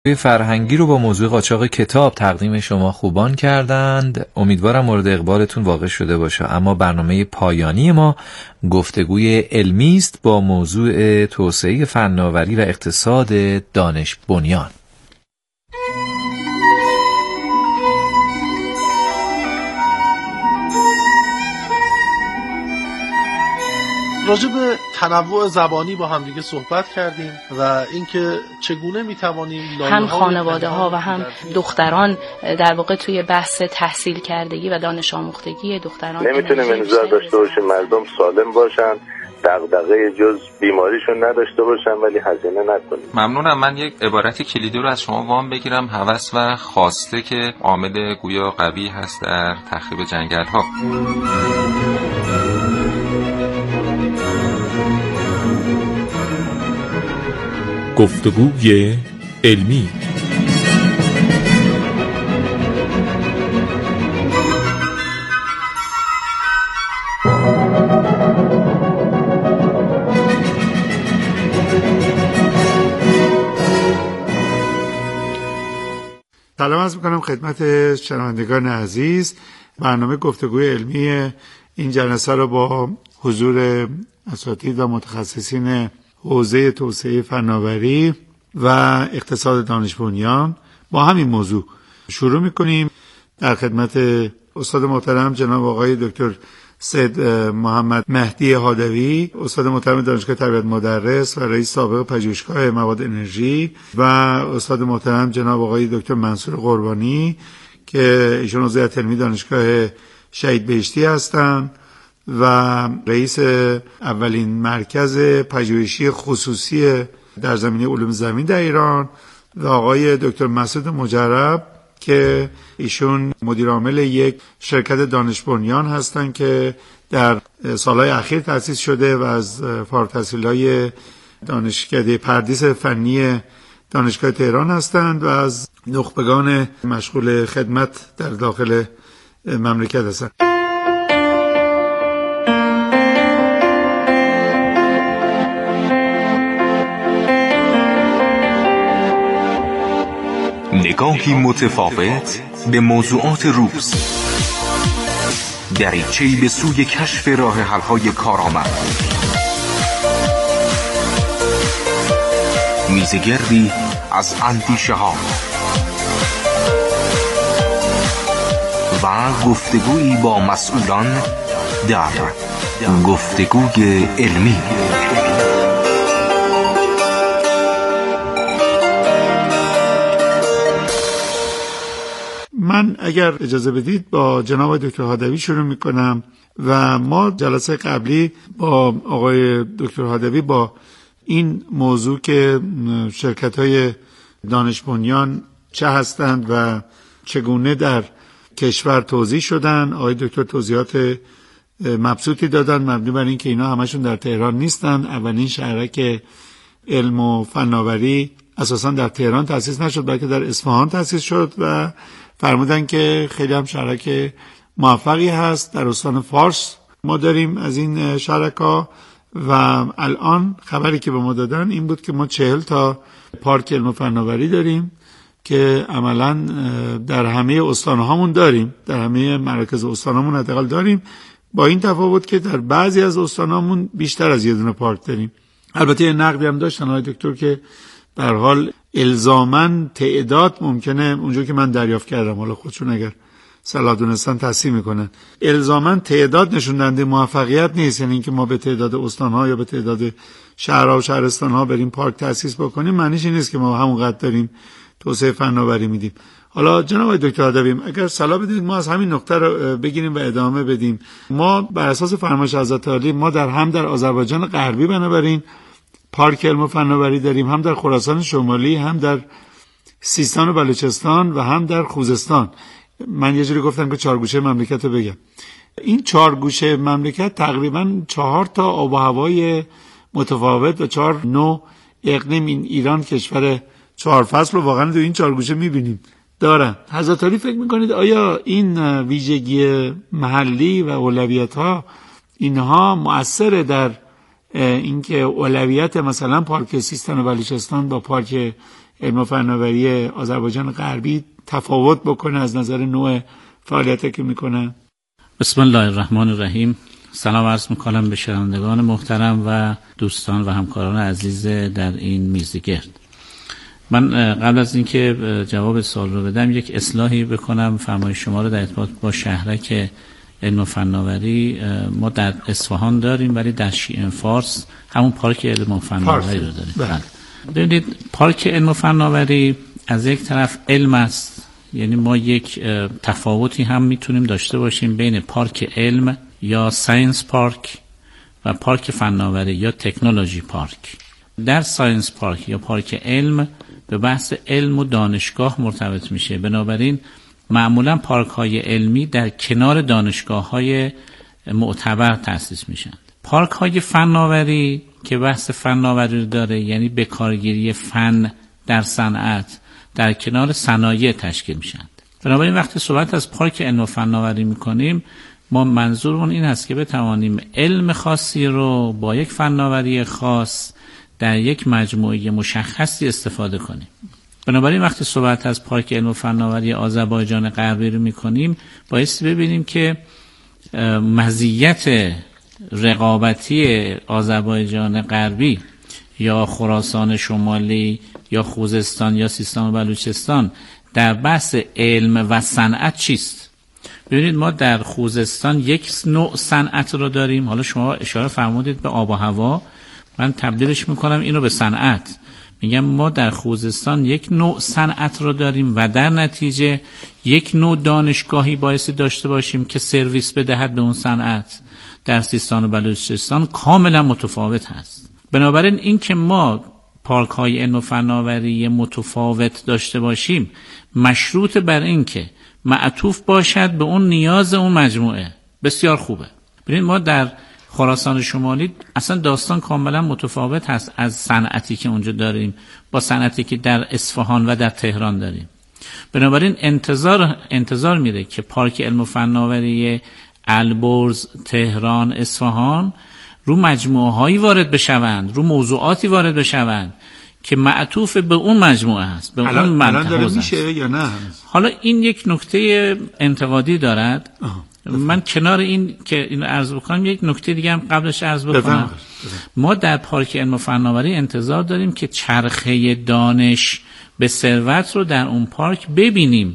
فرهنگی رو با موضوع قاچاق کتاب تقدیم شما خوبان کردند. امیدوارم مورد اقبالتون واقع شده باشه. اما برنامه پایانی ما گفتگوی علمی است با موضوع توسعه فناوری و اقتصاد دانش بنیان. راجع به تنوع زبانی با هم دیگه صحبت کردیم و اینکه چگونه میتوانیم هم خانواده ها و هم دختران در واقع توی بحث تحصیل کردگی و دانش آموختگی دختران نمیتونیم انتظار داشته باشیم مردم سالم باشن، دغدغه جز بیماریشون نداشته باشن ولی هزینه نکنیم. ممنونم. من یک عبارت کلیدی رو از شما وام بگیرم. هوس و خواسته که عامل گویا قوی هست در تخریب جنگل ها. گفتگوی علمی. سلام عرض می‌کنم خدمت شنوندگان عزیز. برنامه گفتگوی علمی این جلسه رو با حضور اساتید و متخصصین حوزه توسعه فناوری و اقتصاد دانش بنیان با همین موضوع شروع می‌کنیم. در خدمت استاد محترم جناب آقای دکتر سید محمد مهدی هادوی، استاد محترم دانشگاه تربیت مدرس و رئیس سابق پژوهشگاه مواد انرژی، و استاد محترم جناب آقای دکتر منصور قربانی که ایشون عضو هیئت علمی دانشگاه شهید بهشتی هستند و رئیس اولین مرکز پژوهشی خصوصی در زمینه علوم زمین در ایران، و آقای دکتر مسعود مجرب که ایشون مدیر عامل یک شرکت دانش بنیان هستند که در سالهای اخیر تأسیس شده و از فارغ التحصیلای دانشکده پردیس فنی دانشگاه تهران هستند و از نخبگان مشغول خدمت در داخل مملکت هستند. نگاهی متفاوت به موضوعات روز، دریچه‌ای به سوی کشف راه حل‌های کارآمد، میزگردی از اندیشه‌ها و گفتگویی با مسئولان در گفتگوی علمی. من اگر اجازه بدید با جناب دکتر هادوی شروع میکنم و ما جلسه قبلی با آقای دکتر هادوی با این موضوع که شرکت‌های دانش بنیان چه هستند و چگونه در کشور توزیع شدن، آقای دکتر توضیحات مبسوطی دادن مبنی بر این که اینا همشون در تهران نیستن. اولین شهرک علم و فناوری اساساً در تهران تأسیس نشد بلکه در اصفهان تأسیس شد و فرمودن که خیلی هم شرکت موفقی هست. در استان فارس ما داریم از این شرکا و الان خبری که به ما دادن این بود که ما 40 تا پارک علم و فناوری داریم که عملاً در همه استانهامون داریم، در همه مراکز استانهامون حداقل داریم، با این تفاوت که در بعضی از استانهامون بیشتر از یه دونه پارک داریم. البته یه نقدی هم داشتن آقای دکتر که به هر حال الزاماً تعداد ممکنه اونجا که من دریافت کردم، حالا خودشون اگر صلاح دونستن تصحیح میکنن، الزاماً تعداد نشون دهنده موفقیت نیست. یعنی اینکه ما به تعداد استان‌ها یا به تعداد شهرها و شهرستان‌ها بریم پارک تأسیس بکنیم معنیش این نیست که ما همونقدر داریم توسعه فناوری میدیم. حالا جناب دکتر هادوی اگر صلاح بدید ما از همین نقطه رو بگیریم و ادامه بدیم. ما بر اساس فرمایش حضرت عالی ما در آذربایجان غربی بنابراین پارک علم و فناوری داریم، هم در خراسان شمالی، هم در سیستان و بلوچستان و هم در خوزستان. من یه جوری گفتم که 4 گوشه مملکت رو بگم. این 4 گوشه مملکت تقریباً 4 تا آب و هوای متفاوت و 4 نوع اقلیم، این ایران کشور 4 فصل رو واقعا تو این 4 گوشه می‌بینیم دارن. حضرت علی فکر می‌کنید آیا این ویژگی محلی و اولویت‌ها اینها مؤثر در اینکه اولویت مثلا پارک سیستان و بلوچستان با پارک علم و فناوری آذربایجان غربی تفاوت بکنه از نظر نوع فعالیتی که میکنه؟ بسم الله الرحمن الرحیم. سلام عرض میکنم به شنوندگان محترم و دوستان و همکاران عزیز در این میزگرد. من قبل از اینکه جواب سوال رو بدم یک اصلاحی بکنم فرمایش شما رو در ارتباط با شهرک علم و فناوری. ما در اصفهان داریم ولی در شیعه فارس همون پارک علم و فناوری رو داریم. بله. ببینید پارک علم و فناوری از یک طرف علم است، یعنی ما یک تفاوتی هم میتونیم داشته باشیم بین پارک علم یا ساینس پارک و پارک فناوری یا تکنولوژی پارک. در ساینس پارک یا پارک علم به بحث علم و دانشگاه مرتبط میشه، بنابراین معمولا پارک های علمی در کنار دانشگاه های معتبر تأسیس میشن. پارک های فناوری که بحث فناوری داره، یعنی به کارگیری فن در صنعت در کنار صنایع تشکیل میشن. بنابراین وقتی صحبت از پارک علم و فناوری میکنیم ما منظورمون این هست که بتوانیم علم خاصی رو با یک فناوری خاص در یک مجموعه مشخصی استفاده کنیم. بنابراین وقتی صحبت از پارک علم و فناوری آذربایجان غربی رو میکنیم بایستی ببینیم که مزیت رقابتی آذربایجان غربی یا خراسان شمالی یا خوزستان یا سیستان و بلوچستان در بحث علم و صنعت چیست؟ ببینید ما در خوزستان یک نوع صنعت رو داریم. حالا شما اشاره فرمودید به آب و هوا، من تبدیلش میکنم اینو به صنعت. میگم ما در خوزستان یک نوع صنعت رو داریم و در نتیجه یک نوع دانشگاهی بایستی داشته باشیم که سرویس بدهد به اون صنعت. در سیستان و بلوچستان کاملا متفاوت هست. بنابراین این که ما پارک های علم و فناوری متفاوت داشته باشیم مشروط بر این که معطوف باشد به اون نیاز اون مجموعه. بسیار خوبه. ببینید ما در خراسان شمالی اصلا داستان کاملا متفاوت هست از صنعتی که اونجا داریم با صنعتی که در اصفهان و در تهران داریم. بنابراین انتظار میره که پارک علم و فناوری البرز، تهران، اصفهان رو مجموعه هایی وارد بشوند، رو موضوعاتی وارد بشوند که معطوف به اون مجموعه هست، به اون منطقه هست. میشه یا نه؟ حالا این یک نکته انتقادی دارد. من کنار این که اینو عرض بکنم یک نکته دیگه هم قبلش عرض بکنم. ما در پارک علم و فناوری انتظار داریم که چرخه دانش به ثروت رو در اون پارک ببینیم،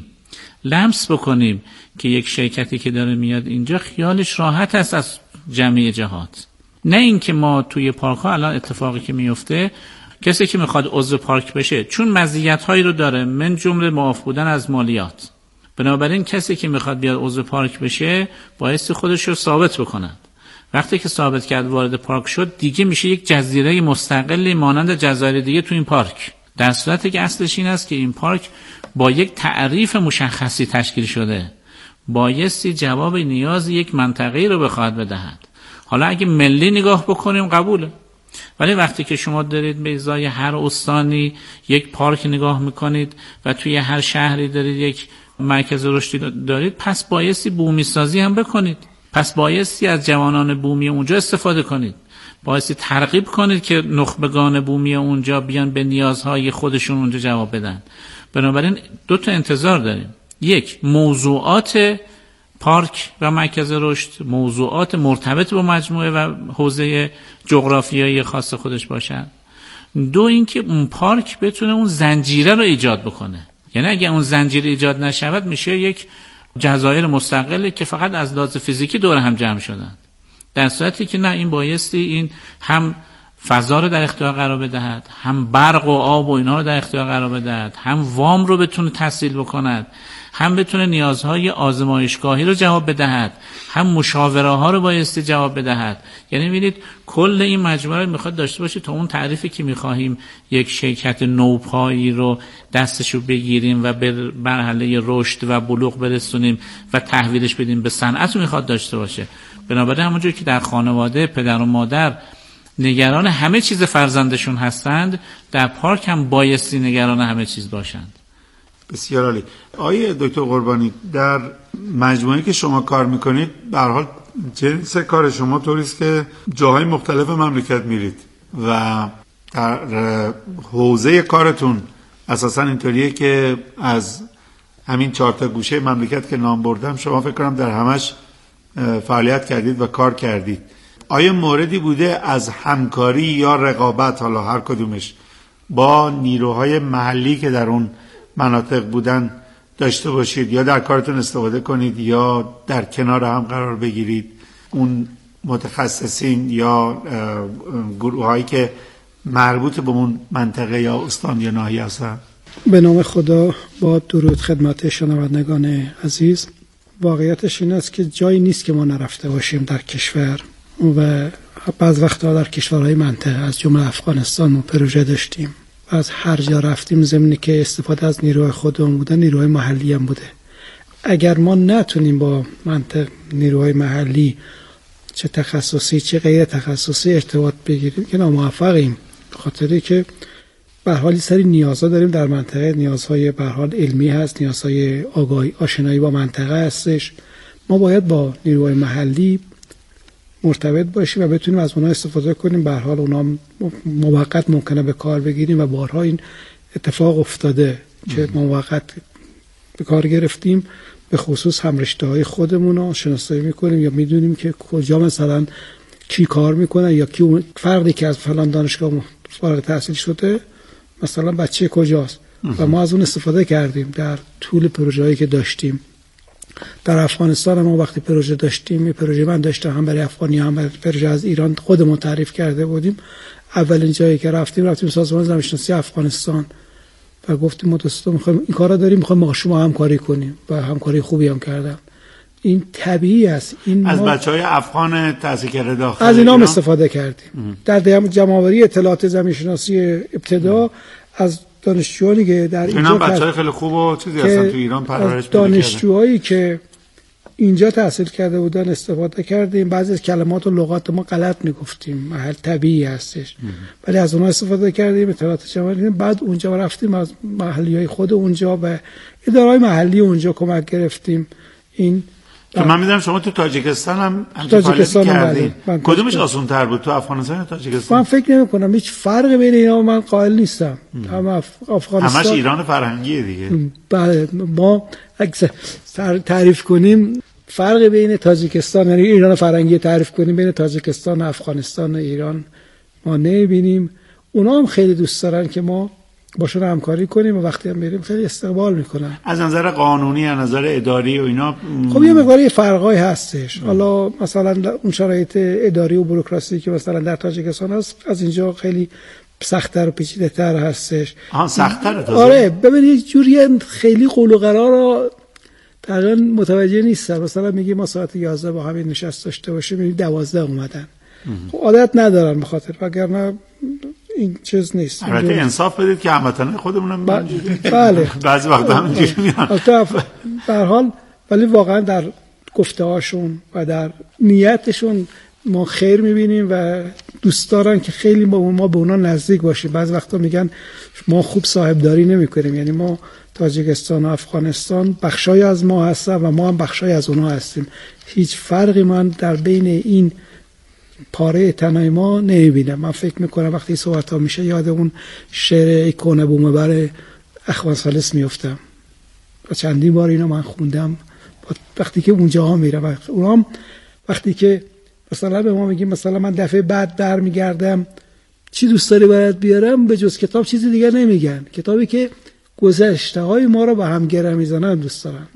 لمس بکنیم که یک شرکتی که داره میاد اینجا خیالش راحت است از جمعی جهات. نه اینکه ما توی پارک ها الان اتفاقی که میفته کسی که میخواد عضو پارک بشه چون مزیت هایی رو داره من جمله معاف بودن از مالیات، بنابراین کسی که میخواد بیاد عضو پارک بشه بایستی خودش رو ثابت بکنند. وقتی که ثابت کرد وارد پارک شد دیگه میشه یک جزیره مستقلی مانند جزایر دیگه تو این پارک، در صورتی که اصلش این است که این پارک با یک تعریف مشخصی تشکیل شده، بایستی جواب نیاز یک منطقه‌ای رو بخواد بدهد. حالا اگه ملی نگاه بکنیم قبوله، ولی وقتی که شما دارید به ازای هر استانی یک پارک نگاه میکنید و توی هر شهری دارید یک مرکز رشدی دارید، پس بایستی بومی سازی هم بکنید، پس بایستی از جوانان بومی اونجا استفاده کنید، بایستی ترغیب کنید که نخبگان بومی اونجا بیان به نیازهای خودشون اونجا جواب بدن. بنابراین دو تا انتظار داریم: یک، موضوعات پارک و مرکز رشد موضوعات مرتبط با مجموعه و حوزه جغرافیایی خاص خودش باشن. دو، اینکه اون پارک بتونه اون زنجیره رو ایجاد بکنه. یعنی اگه اون زنجیره ایجاد نشود میشه یک جزایر مستقلی که فقط از لحاظ فیزیکی دور هم جمع شدن، در صورتی که نه، این بایستی این هم فضا رو در اختیار قرار بدهد، هم برق و آب و اینا رو در اختیار قرار بدهد، هم وام رو بتونه تسهیل بکند، هم بتونه نیازهای آزمایشگاهی رو جواب بدهد، هم مشاوره ها رو بایستی جواب بدهد. یعنی می‌بینید کل این مجموعه رو میخواد داشته باشه تا اون تعریفی که می‌خواهیم یک شرکت نوپایی رو دستشو بگیریم و به مرحله رشد و بلوغ برسونیم و تحویلش بدیم به صنعت رو میخواد داشته باشه. بنابراین همونجوری که در خانواده پدر و مادر نگران همه چیز فرزندشون هستند، در پارک هم بایستی نگران همه چیز باشند. بسیار عالی. آقای دکتر قربانی، در مجموعه که شما کار میکنید به هر حال جنس کار شما طوریست که جاهای مختلف مملکت میرید و در حوزه کارتون اساسا اینطوریه که از همین 4 تا گوشه مملکت که نام بردم شما فکر کنم در همش فعالیت کردید و کار کردید. آیا موردی بوده از همکاری یا رقابت، حالا هر کدومش، با نیروهای محلی که در اون مناطق بودن داشته باشید یا در کارتون استفاده کنید یا در کنار هم قرار بگیرید؟ اون متخصصین یا گروهایی که مربوط به اون منطقه یا استان یا ناحیه هستن؟ به نام خدا، با درود خدمت شنوندگان عزیز. واقعیتش این است که جایی نیست که ما نرفته باشیم در کشور و بعض وقتها در کشورهای منطقه از جمله افغانستان ما پروژه داشتیم. از هر جا رفتیم ضمن که استفاده از نیروهای خودمون بوده، نیروهای محلی هم بوده. اگر ما نتونیم با منطقه نیروهای محلی چه تخصصی چه غیر تخصصی ارتباط بگیریم که ناموفقیم، به خاطری که به هر حال سری نیازها داریم در منطقه، نیازهای به هر حال علمی هست، نیازهای آگاهی آشنایی با منطقه هستش. ما باید با نیروهای محلی مرتبط باشیم و بتونیم از اونها استفاده کنیم. به هر حال اونها موقت ممکنه به کار بگیریم و بارها این اتفاق افتاده که موقت به کار گرفتیم، به خصوص هم رشته‌های خودمون رو شناسایی میکنیم یا میدونیم که کجا مثلا کی کار میکنه یا کی اون فردی که از فلان دانشگاه فارغ التحصیل شده مثلا بچه کجاست و ما از اون استفاده کردیم در طول پروژه‌ای که داشتیم. در افغانستان ما وقتی پروژه داشتیم، یه پروژه من داشتم هم برای افغانی هم برای پروژه از ایران خودمون تعریف کرده بودیم. اولین جایی که رفتیم سازمان زمین‌شناسی افغانستان و گفتیم ما دوستان می‌خوایم این کارا داریم، می‌خوایم با شما همکاری کنیم و همکاری خوبی هم کردن. این طبیعی است. این از بچهای افغان تحصیل کرده داخل از اینا استفاده کردیم. در جمع‌آوری اطلاعات زمین‌شناسی ابتدا از دانشجویانی که در اینجا بچهای خیلی خوب و چیزی هستن تو ایران پرورش پیدا کردن، دانشجوهایی که اینجا تحصیل کرده بودن استفاده کردیم. بعضی از کلمات و لغات ما غلط میگفتیم، محل طبیعی هستش، ولی از اونها استفاده کردیم، اطلاعات جمع کردیم. بعد اونجا رفتیم از محلیای خود اونجا و اداره‌های محلی اونجا کمک گرفتیم. این من میدونم شما تو تاجیکستان هم فعالیت کردید. کدومش آسان‌تر بود، تو افغانستان یا تاجیکستان؟ من فکر نمی‌کنم هیچ فرقی بین اینا من قائل نیستم. هم افغانستان همش ایران فرهنگیه دیگه. بله، ما اگه تعریف کنیم فرق بین تاجیکستان، یعنی ایران فرهنگی تعریف کنیم، بین تاجیکستان و افغانستان و ایران ما نمی‌بینیم. اونا هم خیلی دوست دارن که ما باشون همکاری کنیم و وقتی هم بریم خیلی استقبال میکنن. از نظر قانونی، از نظر اداری و اینا خب یه مقداری فرقای هستش. حالا مثلا اون شرایط اداری و بوروکراسی که مثلا در تاجیکستان هست از اینجا خیلی سخت‌تر و پیچیده‌تر هستش. سخت‌تره تازه. آره، ببینید یه جوری خیلی قول و قرار رو تقریبا متوجه نیستن. مثلا میگی ما ساعت 11 با همین نشست داشته باشیم، میگی 12 اومدن. خب عادت ندارن، به خاطر وگرنه این چیز نیست. البته انصاف بدید که هموطنان خودمونم بله بعضی وقتا همینجوری میان. به هر حال ولی واقعا در گفته‌هاشون و در نیتشون ما خیر می‌بینیم و دوست دارن که خیلی ما به اونا نزدیک باشیم. بعضی وقتا میگن ما خوب صاحبداری نمی‌کنیم، یعنی ما تاجیکستان و افغانستان بخشای از ما هستن و ما هم بخشای از اونها هستیم. هیچ فرقی من در بین این پاره تنهای ما نمیبینم. من فکر میکنم وقتی صحبت ها میشه یاد اون شعر کونه بومه بر اخوان سالس میفتم و چندین بار اینو من خوندم وقتی که اونجا ها میرم. اونام وقتی که مثلا به ما میگیم مثلا من دفعه بعد برمیگردم چی دوست داری برات بیارم، به جز کتاب چیزی دیگه نمیگن. کتابی که گذشته های ما رو به هم گره میزنن دوست دارن.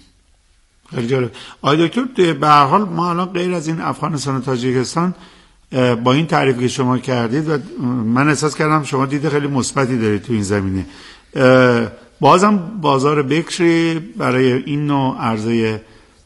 خیلی جالب. آقای دکتر، به هر حال ما الان غیر از این افغانستان و تاجیکستان با این تعریفی که شما کردید و من احساس کردم شما دید خیلی مثبتی دارید تو این زمینه، بازم بازار بکری برای این نوع عرضه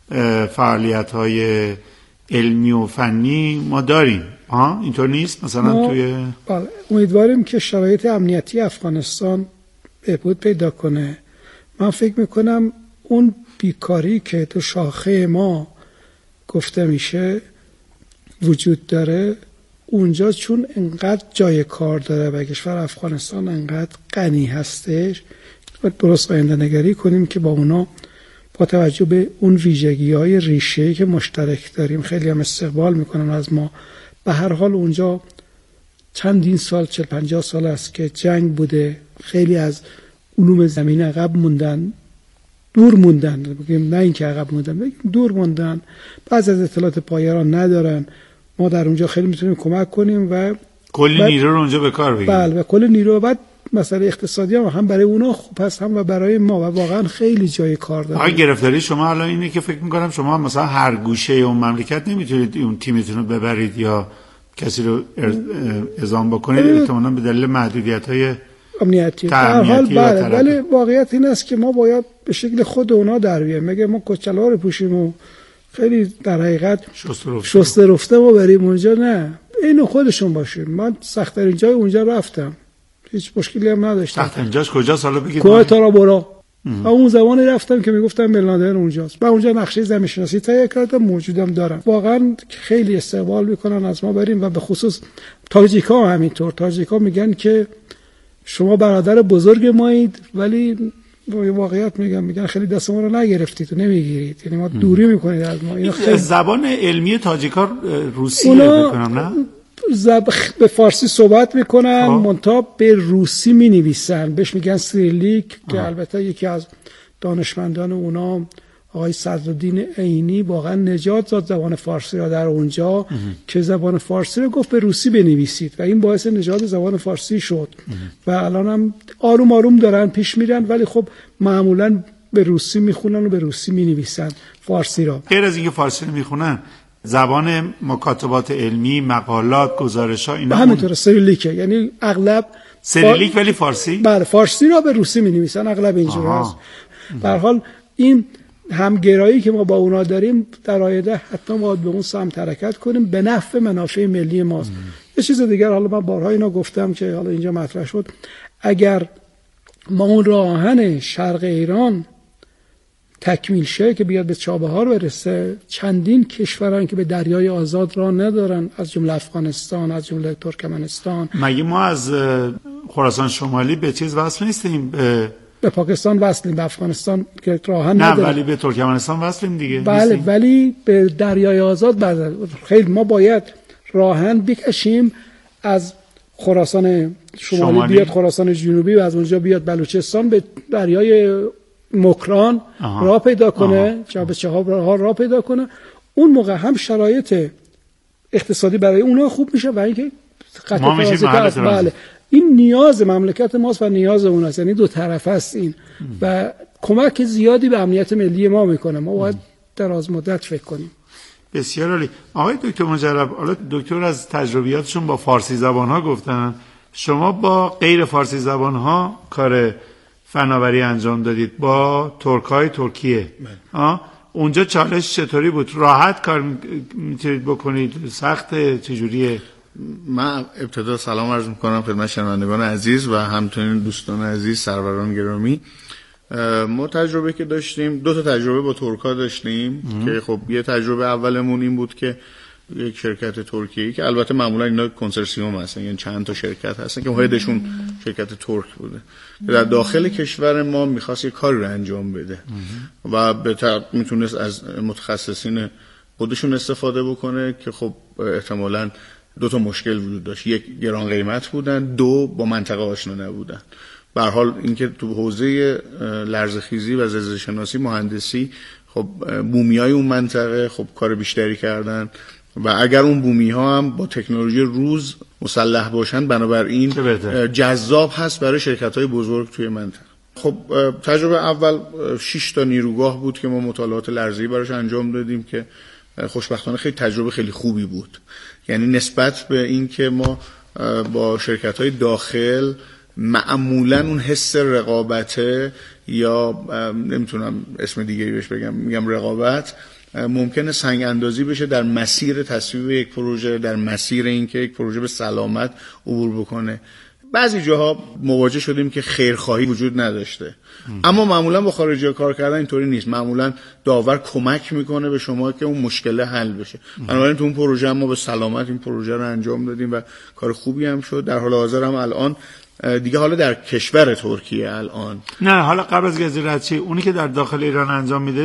فعالیت‌های علمی و فنی ما داریم. اینطور نیست؟ مثلا توی امیدواریم که شرایط امنیتی افغانستان بهبود پیدا کنه. من فکر میکنم اون بیکاری که تو شاخه ما گفته میشه وجود داره اونجا، چون انقدر جای کار داره و کشور افغانستان انقدر غنی هستش و درست آینده نگری کنیم که با اونا با توجه به اون ویژگی‌های ریشه‌ای که مشترک داریم خیلی هم استقبال میکنن از ما. به هر حال اونجا چندین سال 40-50 سال است که جنگ بوده، خیلی از علوم زمین عقب موندن، دور موندن، بگیم نه اینکه عقب موندن، بگیم دور موندن، بعضی از اطلاعات پایه را ندارن. ما در اونجا خیلی میتونیم کمک کنیم و کلی نیرو رو اونجا به کار بگیریم. بله، و کلی نیرو. بعد مسئله اقتصادی هم برای اونا خوب هست هم و برای ما، و واقعا خیلی جای کار داره. آقای گرفتاری شما الان اینه که فکر می‌کنم شما مثلا هر گوشه اون مملکت نمیتونید اون تیمتون رو ببرید یا کسی رو اعزام بکنید احتمالاً به دلیل محدودیت‌های امنیتی. در حال بله، ولی واقعیت این است که ما باید به شکل اونا در بیایم. مگه ما کچلوار پوشیم و خیلی در حقیقت شسته رفته ما بریم اونجا؟ نه، اینو خودشون باشیم. من سخت‌ترین جای اونجا رفتم، هیچ مشکلی هم نداشتم. سخت‌ترین جاش کجاست حالا بگید؟ کوه تارا بورا. اون زمانی رفتم که میگفتم بلادن اونجاست. من اونجا نقشه زمین شناسی تهیه کردم، موجودم دارم. واقعا خیلی استقبال میکنن از ما بریم، و به خصوص تاجیکا همینطور. تاجیکا میگن که شما برادر بزرگ مایید، ولی واقعیت میگن خیلی دست ما رو نگرفتید و نمیگیرید، یعنی ما دوری میکنید از ما. این خیلی زبان علمی تاجیکا روسیه بکنم نه؟ به فارسی صحبت میکنن، منتها به روسی مینویسن، بهش میگن سیریلیک که البته یکی از دانشمندان اونا آقای صدرالدین عینی واقعا نجات داد زبان فارسی را در اونجا که زبان فارسی رو گفت به روسی بنویسید و این باعث نجات زبان فارسی شد. و الان هم آروم آروم دارن پیش میرن، ولی خب معمولا به روسی میخونن و به روسی مینویسن فارسی را. غیر از اینکه فارسی رو میخونن، زبان مکاتبات علمی، مقالات، گزارش‌ها اینا همینطوره سیریلیکه، یعنی اغلب سیریلیک ولی فارسی؟ بله، فارسی را به روسی می‌نویسن، اغلب اینجوری است. به هر حال این همگرایی که ما با اونا داریم در آینده حتما باید به اون سمت حرکت کنیم، به نفع منافع ملی ماست. یه چیز دیگر، حالا من بارها اینا گفتم که حالا اینجا مطرح شد، اگر ما اون راه آهن شرق ایران تکمیل شه که بیاد به چابهار برسه، چندین کشورن که به دریای آزاد راه ندارن، از جمله افغانستان، از جمله ترکمنستان. مگه ما از خراسان شمالی به چیز وصل نیستیم؟ به پاکستان وصلیم، به افغانستان که راه نداریم. نه، ولی به ترکمنستان وصلیم دیگه. بله نیستیم. ولی به دریای آزاد خیلی ما باید راهن بکشیم، از خراسان شمالی بیاد خراسان جنوبی و از اونجا بیاد بلوچستان، به دریای مکران راه پیدا کنه، به چهاب راه پیدا کنه. اون موقع هم شرایط اقتصادی برای اونها خوب میشه و اینکه ما میشیم محل ترانزیت. بله، این نیاز مملکت ماست و نیاز اوناست، یعنی دو طرفه است این و کمک زیادی به امنیت ملی ما میکنه. ما باید دراز مدت فکر کنیم. بسیار عالی. آقای دکتر مجرب، حالا دکتر از تجربیاتشون با فارسی زبان‌ها گفتن، شما با غیر فارسی زبان‌ها کار فناوری انجام دادید، با ترک‌های ترکیه. اونجا چالش چطوری بود؟ راحت کار میتونید بکنید؟ سخت چجوریه؟ من ابتدا سلام عرض میکنم خدمت شنوندگان عزیز و همچنین دوستان عزیز، سروران گرامی. ما تجربه که داشتیم، دو تا تجربه با ترک‌ها داشتیم که خب یه تجربه اولمون این بود که یک شرکت ترکیه‌ای که البته معمولا اینا کنسرسیوم هستن، یعنی چند تا شرکت هستن که هدشون شرکت ترک بوده که در داخل کشور ما می‌خواست یه کاری رو انجام بده و میتونست از متخصصین خودشون استفاده بکنه که خب احتمالاً دو تا مشکل وجود داشت، یک گران قیمت بودن، دو با منطقه آشنا نبودن. به هر حال اینکه تو حوزه لرزه‌خیزی و زلزله‌شناسی مهندسی خب بومیای اون منطقه خب کار بیشتری کردن و اگر اون بومی ها هم با تکنولوژی روز مسلح باشن، بنابراین جذاب هست برای شرکت های بزرگ توی منطقه. خب تجربه اول 6 تا نیروگاه بود که ما مطالعات لرزه‌ای براش انجام دادیم که خوشبختانه خیلی تجربه خیلی خوبی بود. یعنی نسبت به این که ما با شرکت های داخل معمولا اون حس رقابته یا نمیتونم اسم دیگری بهش بگم، میگم رقابت، ممکنه سنگ اندازی بشه در مسیر تصویب یک پروژه، در مسیر اینکه یک پروژه به سلامت عبور بکنه. بعضی جاها مواجه شدیم که خیرخواهی وجود نداشته، اما معمولا با خارجی‌ها کار کردن اینطوری نیست. معمولا داور کمک میکنه به شما که اون مشکل حل بشه. بنابراین تو اون پروژه ما به سلامت این پروژه رو انجام دادیم و کار خوبی هم شد. در حال حاضر هم الان دیگه حالا در کشور ترکیه الان نه، حالا قبل از گزارشی اونی که در داخل ایران انجام میده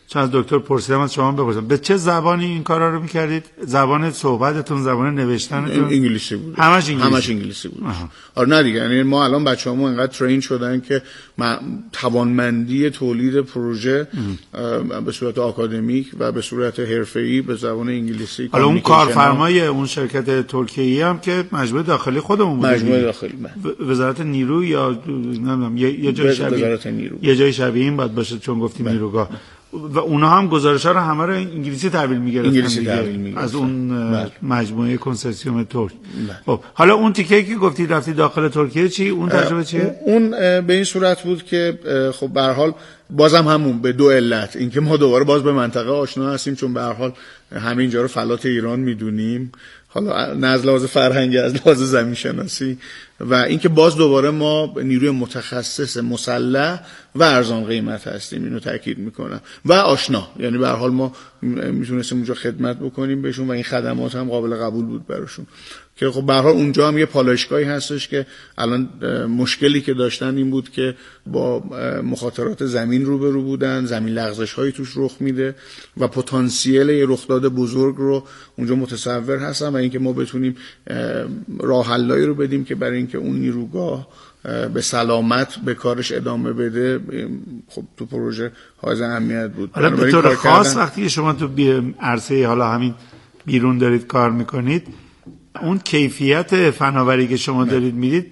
چون از دکتر پرسیدم از شما بپرسم به چه زبانی این کارا رو میکردید؟ زبان صحبتتون، زبان نوشتنتون؟ انگلیسی بود. همش انگلیسی بود. آره نه دیگه، یعنی ما الان بچه‌هامون انقدر ترین شدن که توانمندی تولید پروژه به صورت آکادمیک و به صورت حرفه‌ای به زبان انگلیسی. حالا اون کارفرمای اون شرکت ترکیه‌ای هم که مجموعه داخلی خودمون بود. مجموعه داخلی وزارت نیرو یا نمیدونم یه جای شبیه یه جای شبیه این باید باشه چون گفتیم نیروگاه. و اونا هم گزارش‌ها رو همه رو انگلیسی تحویل می‌گرفتن از اون مجموعه کنسرسیوم ترک. خب حالا اون تیکه‌ای که گفتی رفتی داخل ترکیه چی؟ اون تجربه چیه؟ اون به این صورت بود که خب به هر حال بازم همون به دو علت، اینکه ما دوباره باز به منطقه آشنا هستیم چون به هر حال همه اینجا رو فلات ایران میدونیم، حالا نه از لحاظ فرهنگی از لحاظ زمین شناسی، و اینکه باز دوباره ما نیروی متخصص مسلح و ارزان قیمت هستیم، اینو تاکید میکنم، و آشنا، یعنی به هر حال ما میتونستیم اونجا خدمت بکنیم بهشون و این خدمات هم قابل قبول بود براشون. که خب به هر حال اونجا هم یه پالایشگاهی هستش که الان مشکلی که داشتن این بود که با مخاطرات زمین روبرو بودن، زمین لغزش‌هایی توش رخ میده و پتانسیل یه رخداد بزرگ رو اونجا متصور هستن و اینکه ما بتونیم راه حلایی رو بدیم که برای اینکه اون نیروگاه به سلامت به کارش ادامه بده، خب تو پروژه حائز اهمیت بود. حالا به طور خاص وقتی شما تو عرصه حالا همین بیرون دارید کار میکنید، اون کیفیت فناوری که شما دارید میدید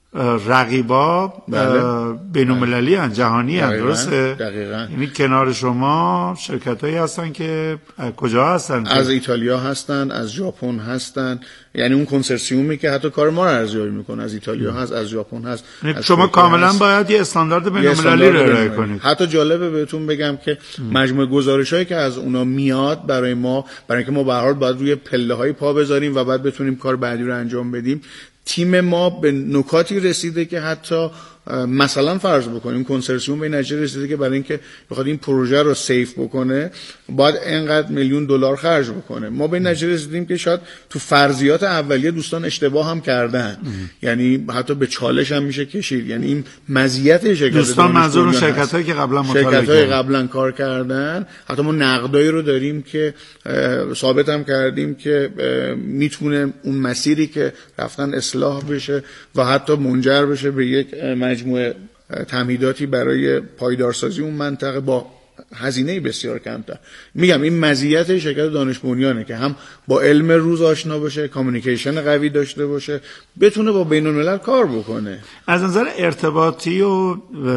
رقیبا بین‌المللی هستند، جهانی هستند، درسته؟ دقیقاً. یعنی کنار شما شرکتایی هستن که کجا هستن؟ از ایتالیا هستن، از ژاپن هستن، یعنی اون کنسرسیومی که حتی کار ما رو ارزیابی میکنه از ایتالیا هست، از ژاپن هست. شما کاملا باید یه استاندارد بین‌المللی رو ارائه کنید. حتی جالبه بهتون بگم که مجموعه گزارشایی که از اونا میاد برای ما، برای اینکه ما به هر حال باید روی پله‌های پا بذاریم و بعد بتونیم کار بعدی رو انجام بدیم، تیم ما به نکاتی رسیده که حتی مثلا فرض بکنیم کنسرسیوم به نتیجه رسیده که برای اینکه بخواد این پروژه رو سیف بکنه باید اینقدر میلیون دلار خرج بکنه. ما به نتیجه رسیدیم که شاید تو فرضیات اولیه دوستان اشتباه هم کردن، یعنی حتی به چالش هم میشه کشید. یعنی این مزیت شرکت دوستان منظور شرکتایی که قبلا شرکت‌های قبلا کار کردن، حتی ما نقدایی رو داریم که ثابت هم کردیم که میتونه اون مسیری که رفتن اصلاح بشه و حتی منجر بشه به یک مجموعه تمهیداتی برای پایدارسازی اون منطقه با هزینه بسیار کمتر. میگم این مزیت شرکت دانش بنیانه که هم با علم روز آشنا باشه، کامیونیکیشن قوی داشته باشه، بتونه با بین الملل کار بکنه. از نظر ارتباطی و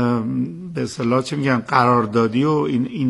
به اصطلاح چه میگن قراردادی و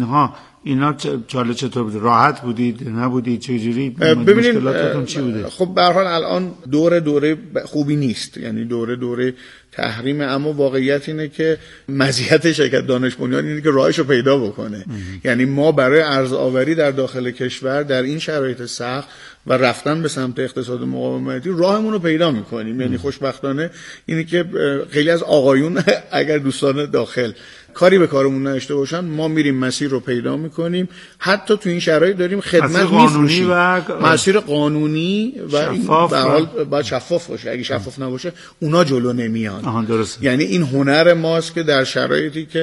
اینا چاله چطور بود؟ راحت بودید؟ نبودید؟ چجوری؟ مشکلاتتون چی بوده؟ خب به هر حال الان دوره خوبی نیست، یعنی دوره تحریم، اما واقعیت اینه که مزیت شرکت دانش بنیان اینه که راهشو پیدا بکنه. یعنی ما برای ارزآوری در داخل کشور در این شرایط سخت و رفتن به سمت اقتصاد مقاومتی راهمون رو پیدا میکنیم. یعنی خوشبختانه اینه که خیلی از آقایون اگر دوستان داخل کاری به کارمون نداشته باشن، ما میریم مسیر رو پیدا میکنیم، حتی تو این شرایط داریم خدمت میفروشیم، مسیر قانونی و شفاف، به حال باید شفاف باشه. اگه شفاف نباشه اونا جلو نمیان. یعنی این هنر ماست که در شرایطی که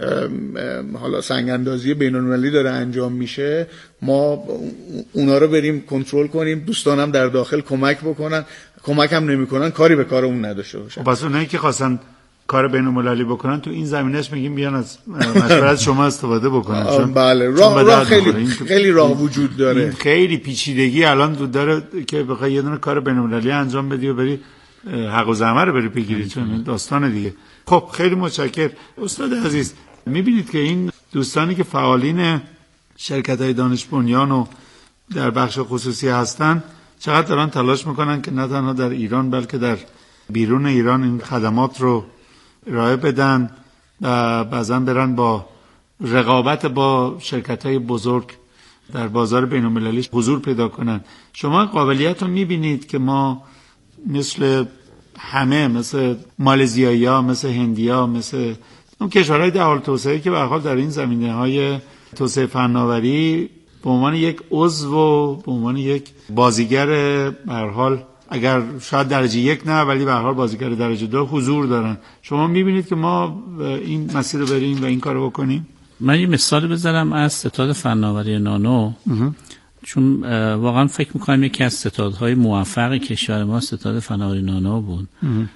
حالا سنگ‌اندازی بین‌المللی داره انجام میشه، ما اونا رو بریم کنترل کنیم، دوستانم در داخل کمک بکنن، کمک هم نمیکنن، کاری به کارمون نداشته باشن. پس اونایی که خواستن کار بین‌المللی بکنن تو این زمینهش میگیم بیان از مشورت شما استفاده بکنن. چون بله راه خیلی راه وجود داره. این خیلی پیچیدگی الان داره که بخوای یه دونه کار بین‌المللی انجام بدی و بری حق و زحمه رو بری بگیری، چون داستان دیگه. خب خیلی متشکرم استاد عزیز. میبینید که این دوستانی که فعالین شرکت‌های دانش بنیان و در بخش خصوصی هستن چقدر دارن تلاش میکنن که نه تنها در ایران بلکه در بیرون ایران این خدمات رو ارائه بدن و بعضا برن با رقابت با شرکت‌های بزرگ در بازار بین‌المللی حضور پیدا کنن. شما قابلیت رو میبینید که ما مثل همه، مثل مالزیایی‌ها، مثل هندی‌ها، مثل اون کشورهای در حال توسعه که به هر حال در این زمینه‌های توسعه فناوری به عنوان یک عضو و به عنوان یک بازیگر به هر حال اگر شاید درجه 1 نه ولی به هر حال بازیگر درجه 2 حضور دارن. شما می‌بینید که ما این مسیر رو بریم و این کارو بکنیم؟ من یه مثال بذارم از ستاد فناوری نانو، چون واقعا فکر میکنم یکی از ستادهای موفق کشور ما ستاد فناوری نانو بود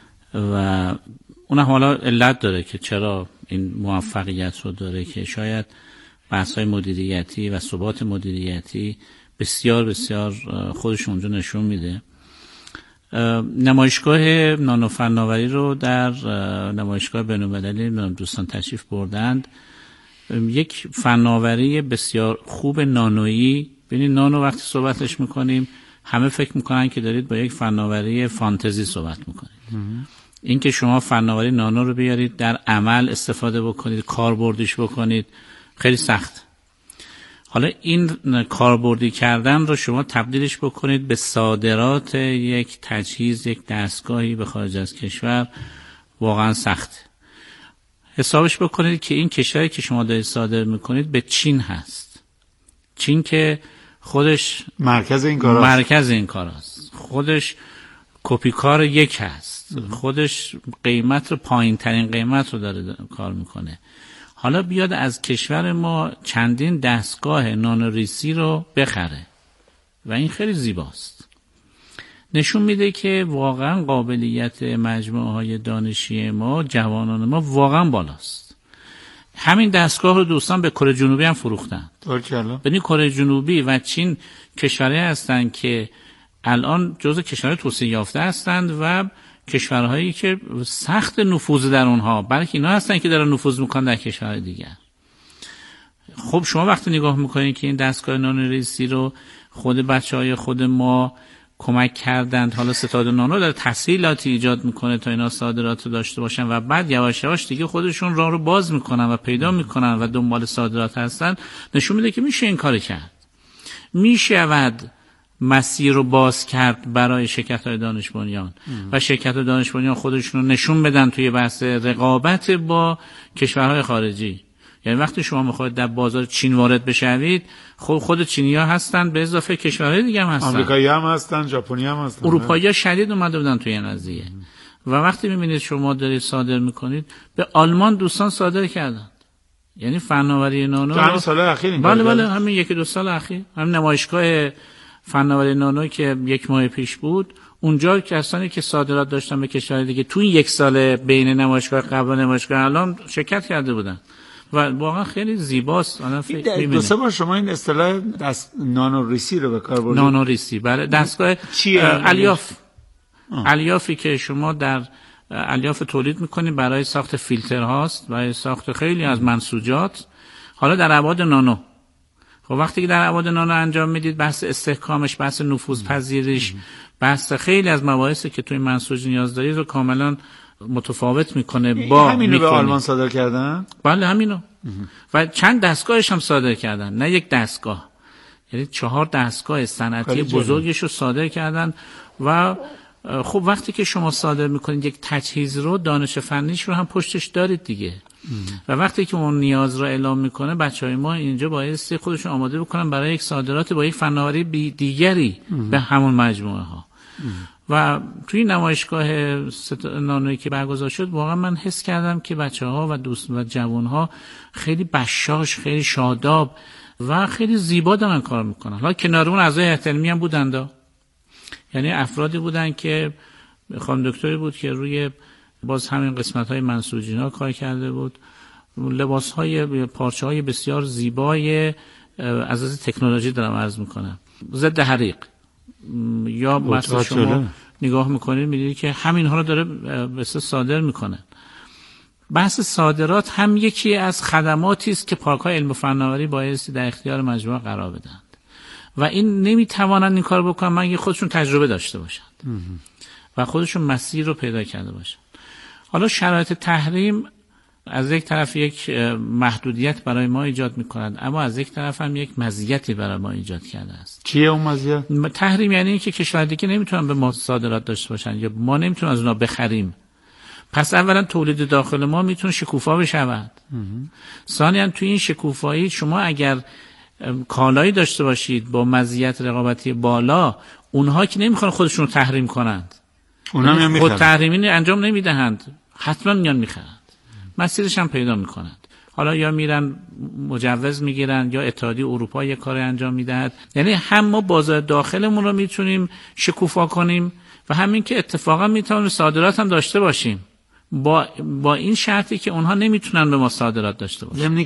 و اون حالا علت داره که چرا این موفقیت رو داره که شاید بحث‌های مدیریتی و ثبات مدیریتی بسیار بسیار خودش اونجا نشون میده. نمایشگاه نانو فناوری رو در نمایشگاه بین‌المللی دوستان تشریف بردند. یک فناوری بسیار خوب نانویی. ببینید نانو وقتی صحبتش میکنیم همه فکر میکنن که دارید با یک فناوری فانتزی صحبت میکنید. این که شما فناوری نانو رو بیارید در عمل استفاده بکنید، کاربردیش بکنید، خیلی سخت. حالا این کاربردی کردن رو شما تبدیلش بکنید به صادرات یک تجهیز، یک دستگاهی به خارج از کشور، واقعا سخت. حسابش بکنید که این کشوری که شما دارید صادر میکنید به چین هست. چین که خودش مرکز این کاراست. خودش کپیکار یک هست. خودش قیمت رو پایین ترین قیمت رو داره کار میکنه. حالا بیاد از کشور ما چندین دستگاه نانوریسی رو بخره و این خیلی زیباست. نشون میده که واقعا قابلیت مجموعه های دانشی ما، جوانان ما واقعا بالاست. همین دستگاه رو دوستان به کره جنوبی هم فروختن. ببین کره جنوبی و چین کشورهایی هستند که الان جزو کشورهای توسعه یافته هستند و کشورهایی که سخت نفوذ در اونها، بلکه اینا هستن که دارن نفوذ میکنن در کشورهای دیگر. خب شما وقتی نگاه میکنید که این دستگاه نانوریسی رو خود بچهای خود ما کمک کردند، حالا ستاد نانو داره تسهیلاتی ایجاد میکنه تا اینا صادرات رو داشته باشن و بعد یواش یواش دیگه خودشون راه رو باز میکنن و پیدا میکنن و دنبال صادرات هستن، نشون میده که میشه این کار کرد. میشود مسیر رو باز کرد برای شرکت‌های دانش بنیان و شرکت‌های دانش بنیان خودشون رو نشون بدن توی بحث رقابت با کشورهای خارجی. یعنی وقتی شما میخواید در بازار چین وارد بشوید، خود چینی‌ها هستن به اضافه کشورهای دیگه هم هستن، آمریکایی‌ها هم هستن، ژاپنی‌ها هم هستن، اروپایی‌ها شدید اومده بودن توی این قضیه. و وقتی می‌بینید شما دارید صادر می‌کنید، به آلمان دوستان صادر کردند. یعنی فناوری نانو همین سال اخیر این بله همین یکی دو سال اخیر، همین نمایشگاه فناوری نانو که یک ماه پیش بود، اونجا کسانی که صادرات داشتن به کشور دیگه تو این یک سال بین نمایشگاه قبل و نمایشگاه الان شرکت کرده بودن و واقعا خیلی زیباست. دو سه بار شما این اصطلاح نانوریسی رو به کار بردید. نانوریسی بله، دستگاه الیافی که شما در الیاف تولید میکنید برای ساخت فیلتر هاست، برای ساخت خیلی از منسوجات، حالا در ابعاد نانو. خب وقتی که در ابعاد نانو انجام میدید، بحث استحکامش، بحث نفوذ پذیریش، بحث خیلی از مباحثی که توی منسوج نیاز دارید رو کاملا متفاوت میکنه با همینو به آلمان صادر کردن؟ بله همینو. و چند دستگاهش هم صادر کردن، نه یک دستگاه، یعنی 4 دستگاه صنعتی بزرگش رو صادر کردن. و خب وقتی که شما صادر میکنید یک تجهیز رو، دانش فنیش رو هم پشتش دارید دیگه. و وقتی که اون نیاز رو اعلام میکنه، بچهای ما اینجا بایستی خودشون آماده بکنن برای یک صادرات با یک فناوری دیگری به همون مجموعه ها. و توی نمایشگاه نانویی که برگزار شد، واقعا من حس کردم که بچه‌ها و دوست و جوان‌ها خیلی بشاش، خیلی شاداب و خیلی زیبا دارن کار میکنن. حالا کنار اون اعضای هیئت علمی هم بودند، یعنی افرادی بودن که خانم دکتری بود که روی باز همین قسمت‌های منسوجینا کار کرده بود، لباس‌های پارچه‌های بسیار زیبای از از تکنولوژی دارم عرض میکنم، ضد حریق. یا مثلا شما نگاه میکنید میدید که همین ها رو داره بس صادر میکنه. بحث صادرات هم یکی از خدماتی است که پارک‌های علم و فناوری بایستی در اختیار مجموعه قرار بدن و این نمیتوانند این کار بکنن مگر خودشون تجربه داشته باشند و خودشون مسیر رو پیدا کرده باشند. حالا شرایط تحریم از یک طرف یک محدودیت برای ما ایجاد می‌کند، اما از یک طرف هم یک مزیتی برای ما ایجاد کرده است. چیه اون مزیت؟ تحریم یعنی اینکه کشور دیگه نمیتونن به ما صادرات داشته باشن یا ما نمیتونیم از اونها بخریم. پس اولا تولید داخل ما میتونه شکوفا بشود. ثانیاً توی این شکوفایی شما اگر کالایی داشته باشید با مزیت رقابتی بالا، اونها که نمیخوان خودشون رو تحریم کنند، اونها هم خود تحریمی انجام نمیدهند، حتما میان میخرند، مسیرش هم پیدا میکنند. حالا یا میرن مجوز میگیرن یا اتحادیه اروپا یک کار انجام میدهد. یعنی هم ما بازار داخلمون رو میتونیم شکوفا کنیم و همین که اتفاقا میتونیم صادرات هم داشته باشیم با این شرطی که اونها نمیتونن به ما صادرات داشته باشن.